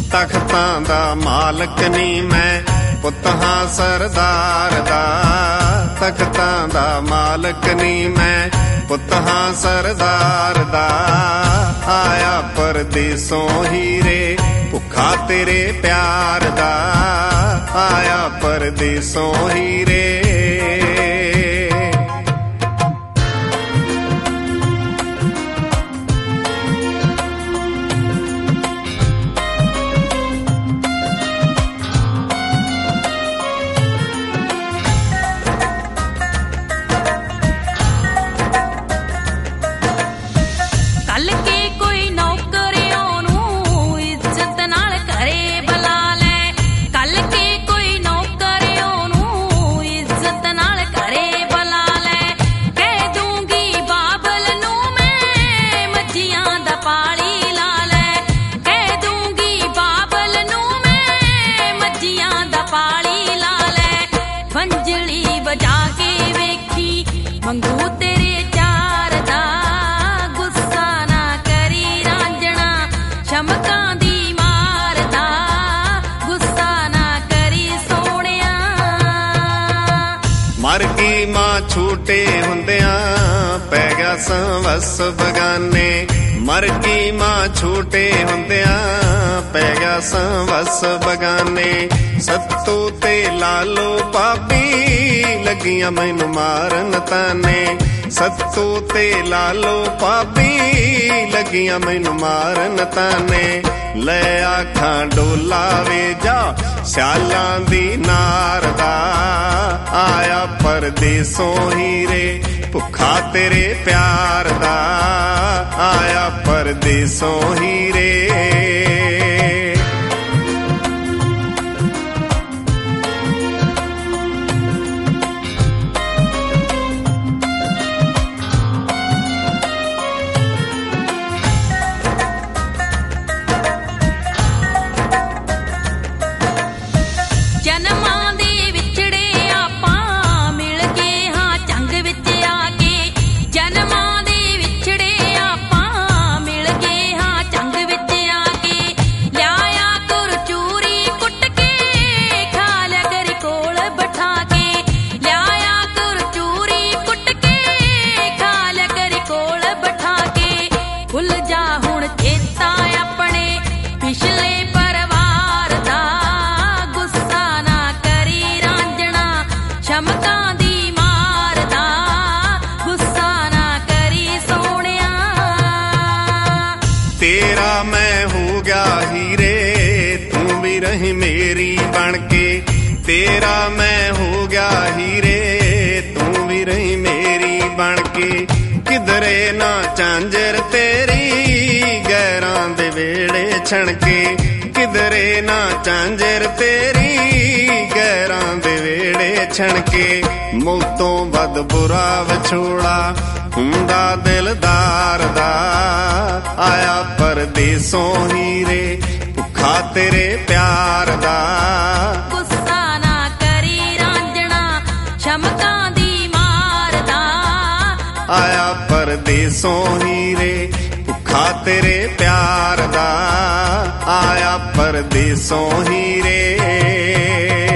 तख्तां दा मालक नी मैं, पुत हां सरदार दा। तख्तां दा मालक नी मैं, पुत हां सरदार दा। आया परदेसों हीरे, भुखा तेरे प्यार दा। आया परदेसों हीरे। मंगू तेरे चार दा, गुस्सा ना करी रांझणा, शमकां दी मार दा, गुस्सा ना करी सोहणिया। मर गई मां छूटे हुंदियां, पै गया संवस बगाने। मर गई मां छूटे हुंदियां, पै गया संवस बगाने। सत्तू ते लालो पापी, लगियां मैनू मारन ताने। सत्तू ते लालो पापी, लगियां मैनू मारन ताने। ले आखां डोला वे जा, स्यालां दी नार दा। आया परदेसों हीरे, भुखा तेरे प्यार दा। आया परदेसों हीरे। जन्मां दे विछड़े आपां, मिल गए हां चंग विच आके। जन्मां दे विछड़े आपां, मिल गए हां चंग विच आके। लियाया कुर चूरी कुट के, खा लिया करी कोल बिठा के। लियाया कुर चूरी कुट के, खा लिया करी कोल बिठा के। भुल जा हुण चेता अपने पिछले परिवार दा, गुस्सा ना करी रांझणा, शमकां दी मार दा, गुस्सा ना करी सोहणिया। तेरा मैं हो गया हीरे, तू भी रही मेरी बनके। तेरा मैं हो गया हीरे, तू भी रही मेरी बनके। किधरे ना झांझर तेरी, गैरां दे वेड़े छणके। किधरे ना झांझर तेरी, गैरां दे वेड़े छणके। मौतों वध बुरा विछोड़ा, हुंदा दिलदार दा। आया परदेसों हीरे, भुखा तेरे प्यार दा। गुस्सा ना करी रांझणा, शमकां दी मार दा। आया परदेसों हीरे, भुखा तेरे प्यार दा। आया परदेसों हीरे।